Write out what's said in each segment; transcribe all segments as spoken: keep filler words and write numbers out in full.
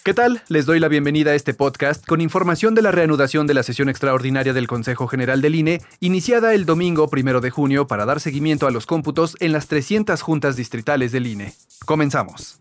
¿Qué tal? Les doy la bienvenida a este podcast con información de la reanudación de la sesión extraordinaria del Consejo General del I N E, iniciada el domingo primero de junio para dar seguimiento a los cómputos en las trescientas juntas distritales del I N E. Comenzamos.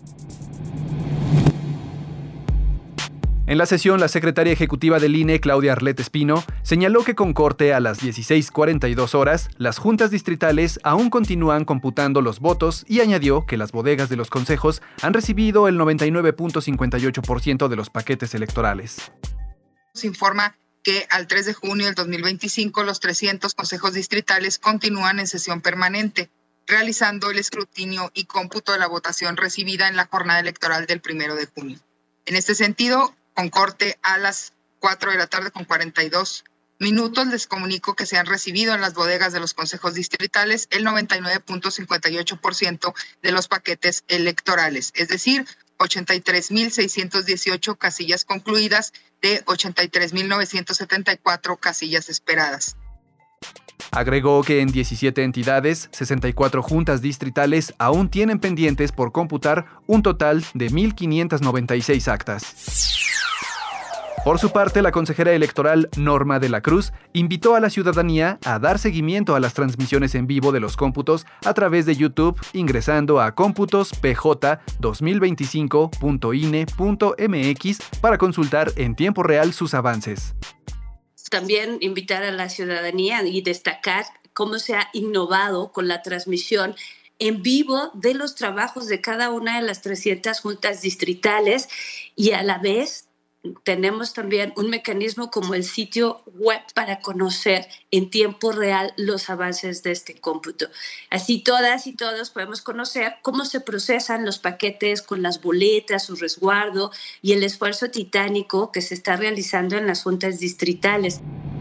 En la sesión, la secretaria ejecutiva del I N E, Claudia Arlet Espino, señaló que con corte a las dieciséis cuarenta y dos horas, las juntas distritales aún continúan computando los votos y añadió que las bodegas de los consejos han recibido el noventa y nueve punto cincuenta y ocho por ciento de los paquetes electorales. Se informa que al tres de junio del dos mil veinticinco los trescientos consejos distritales continúan en sesión permanente, realizando el escrutinio y cómputo de la votación recibida en la jornada electoral del primero de junio. En este sentido, con corte a las cuatro de la tarde con cuarenta y dos minutos, les comunico que se han recibido en las bodegas de los consejos distritales el noventa y nueve punto cincuenta y ocho por ciento de los paquetes electorales, es decir, ochenta y tres mil seiscientos dieciocho casillas concluidas de ochenta y tres mil novecientos setenta y cuatro casillas esperadas. Agregó que en diecisiete entidades, sesenta y cuatro juntas distritales aún tienen pendientes por computar un total de mil quinientas noventa y seis actas. Por su parte, la consejera electoral Norma de la Cruz invitó a la ciudadanía a dar seguimiento a las transmisiones en vivo de los cómputos a través de YouTube ingresando a cómputos p j dos mil veinticinco punto i n e punto m x para consultar en tiempo real sus avances. También invitar a la ciudadanía y destacar cómo se ha innovado con la transmisión en vivo de los trabajos de cada una de las trescientas juntas distritales y a la vez tenemos también un mecanismo como el sitio web para conocer en tiempo real los avances de este cómputo. Así todas y todos podemos conocer cómo se procesan los paquetes con las boletas, su resguardo y el esfuerzo titánico que se está realizando en las juntas distritales.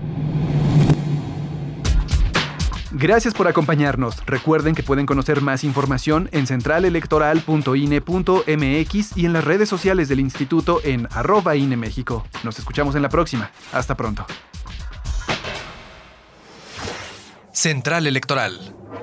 Gracias por acompañarnos. Recuerden que pueden conocer más información en central electoral punto i n e punto m x y en las redes sociales del instituto en arroba I N E México. Nos escuchamos en la próxima. Hasta pronto. Central Electoral.